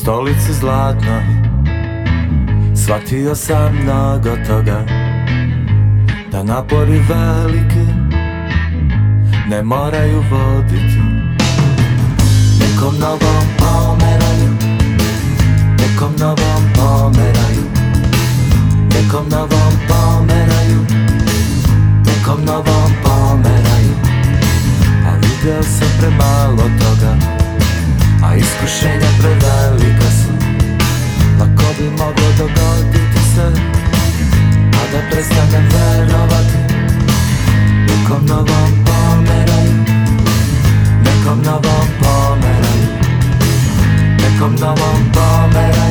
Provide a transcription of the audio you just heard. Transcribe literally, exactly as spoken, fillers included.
stolici zlatnoj shvatio sam mnogo toga, da napori veliki ne moraju voditi nekom novom pomeraju, nekom novom pomeraju, nekom novom pomeraju, nekom novom pomeraju. A video sam premalo toga, a iskušenja prevelika su. Lako bi moglo dogoditi se, a da prestanem verovati nekom novom pomeraju, nekom novom pomeraju, nekom novom pomeraju.